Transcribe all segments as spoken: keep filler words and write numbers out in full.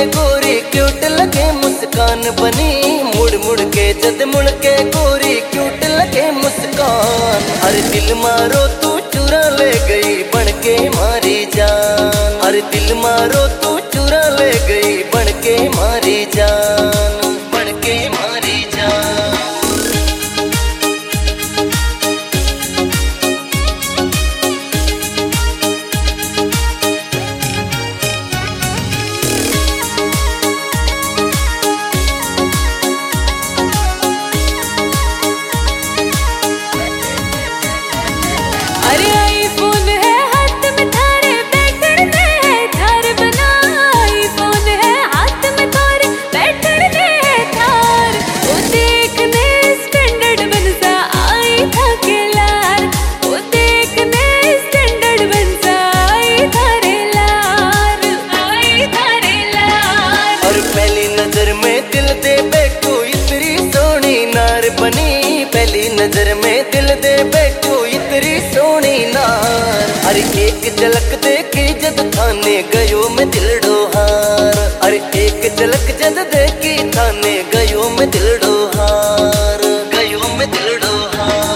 गोरी क्यूट लगे मुस्कान बनी, मुड़ मुड़ के जद मुड़ के गोरी क्यूट लगे मुस्कान। अरे दिल मारो तू चुरा ले गई बन के मारी जान, अरे दिल मारो तू चुरा ले गई बन के मारी जान, बन के मारी जान। अरे आईफोन है हाथ में थारे बैठने दे थार बना, आईफोन है हाथ में थारे बैठने दे थार। वो देखने स्टैंडर्ड बनसा आई था के लार, वो देखने स्टैंडर्ड बनसा आई थारे लार, आई थारे लार। और पहली नजर में दिल दे बैठो इतनी सोनी नार बनी, पहली नजर में दिल दे बैठो इतनी सोनी नार। अरे एक झलक देखी जद थाने गयो मैं दिल डोहार, अरे एक झलक जद देखी थाने गयो मैं दिल डोहार, गयो मैं दिल डोहार।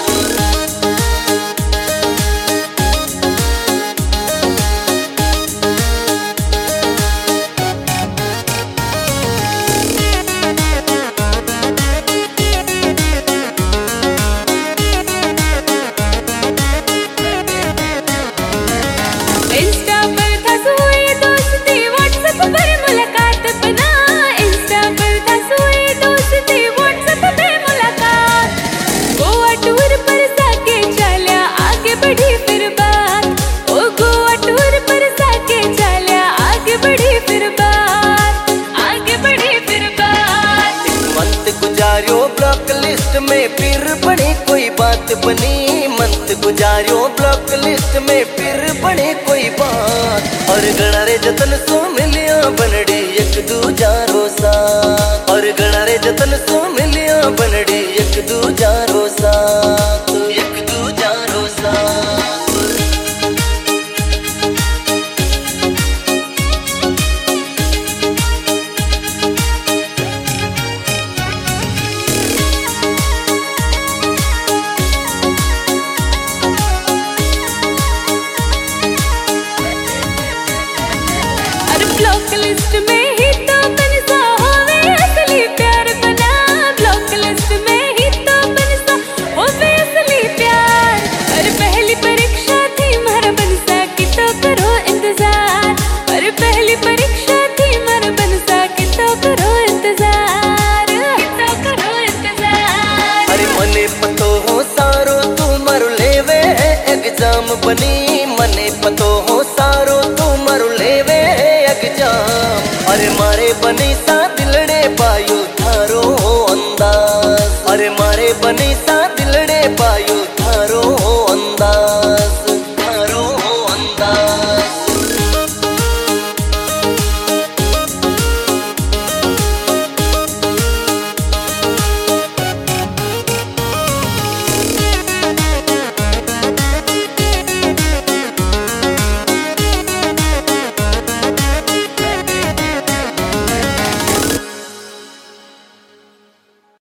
इंस्टा पर था सोई दोस्ती व्हाट्सएप पर मुलाकात बना, इंस्टा पर था सोई दोस्ती व्हाट्सएप पे मुलाकात। गोवा टूर पर जाके चला आगे बढ़ी फिर बात, ओ गोवा टूर पर जाके चला आगे बढ़ी फिर बात, आगे बढ़ी फिर बात। मंत गुजारियो ब्लॉक लिस्ट में फिर बड़ी कोई बात बनी, मंत गुजारियो ब्लॉक लिस्ट में फिर बड़ी कोई बात। और गणारे जतन सो मिलिया बनड़ी एक दूजारो साथ, और गणारे जतन सो मिलिया बनड़ी एक दूजारो साथ, एक दूजारो साथ। ब्लॉक लिस्ट में ही तो बनसा होवे असली प्यार बना, ब्लॉक लिस्ट में ही तो बनसा होवे असली प्यार। अरे पहली परीक्षा थी मारा बनसा की तो करो इंतजार, अरे पहली परीक्षा थी मारा बनसा की तो करो इंतजार, की तो करो इंतजार। अरे मने पतो हो सारो तू मारो लेवे एग्जाम बनी, मने पतो हो सारो तू मारो लेवे एग्जाम। अरे मारे बनी सा दिलड़े पायो थारो अंदाज, अरे मारे बनी